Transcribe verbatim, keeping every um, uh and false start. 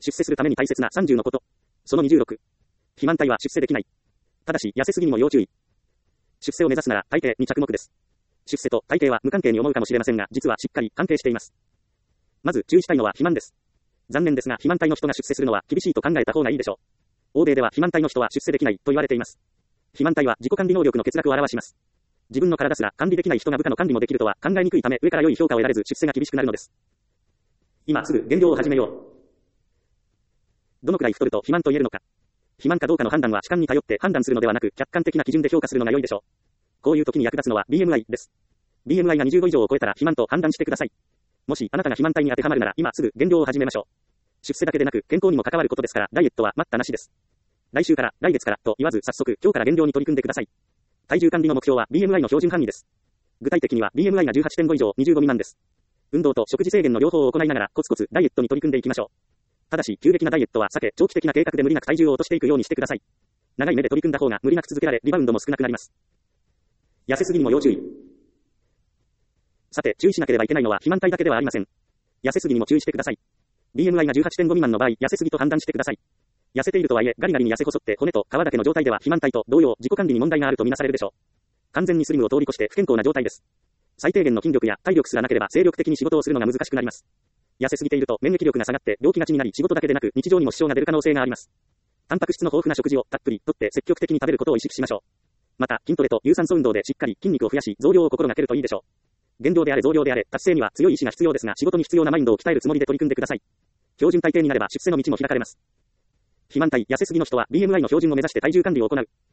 出世するために大切なさんじゅうのこと。そのにじゅうろく。肥満体は出世できない。ただし、痩せすぎにも要注意。出世を目指すなら体型に着目です。出世と体型は無関係に思うかもしれませんが、実はしっかり関係しています。まず注意したいのは肥満です。残念ですが、肥満体の人が出世するのは厳しいと考えた方がいいでしょう。欧米では肥満体の人は出世できないと言われています。肥満体は自己管理能力の欠落を表します。自分の体すら管理できない人が部下の管理もできるとは考えにくいため、上から良い評価を得られず出世が厳しくなるのです。今すぐ減量を始めよう。どのくらい太ると肥満と言えるのか。肥満かどうかの判断は主観に頼って判断するのではなく、客観的な基準で評価するのが良いでしょう。こういう時に役立つのは ビーエムアイ です。ビーエムアイ がにじゅうご以上を超えたら肥満と判断してください。もしあなたが肥満体に当てはまるなら今すぐ減量を始めましょう。出世だけでなく健康にも関わることですから、ダイエットは待ったなしです。来週から、来月からと言わず早速今日から減量に取り組んでください。体重管理の目標は ビーエムアイ の標準範囲です。具体的には ビーエムアイ が じゅうはちてんご 以上にじゅうご未満です。運動と食事制限の両方を行いながらコツコツダイエットに取り組んでいきましょう。ただし急激なダイエットは避け、長期的な計画で無理なく体重を落としていくようにしてください。長い目で取り組んだ方が無理なく続けられ、リバウンドも少なくなります。痩せすぎにも要注意。さて、注意しなければいけないのは肥満体だけではありません。痩せすぎにも注意してください。ビーエムアイ が じゅうはちてんご 未満の場合、痩せすぎと判断してください。痩せているとはいえ、ガリガリに痩せ細って骨と皮だけの状態では肥満体と同様、自己管理に問題があるとみなされるでしょう。完全にスリムを通り越して不健康な状態です。最低限の筋力や体力すらなければ精力的に仕事をするのが難しくなります。痩せすぎていると免疫力が下がって病気がちになり、仕事だけでなく日常にも支障が出る可能性があります。タンパク質の豊富な食事をたっぷりとって積極的に食べることを意識しましょう。また、筋トレと有酸素運動でしっかり筋肉を増やし、増量を心がけるといいでしょう。減量であれ増量であれ、達成には強い意志が必要ですが、仕事に必要なマインドを鍛えるつもりで取り組んでください。標準体型になれば出世の道も開かれます。肥満体、痩せすぎの人は ビーエムアイ の標準を目指して体重管理を行う。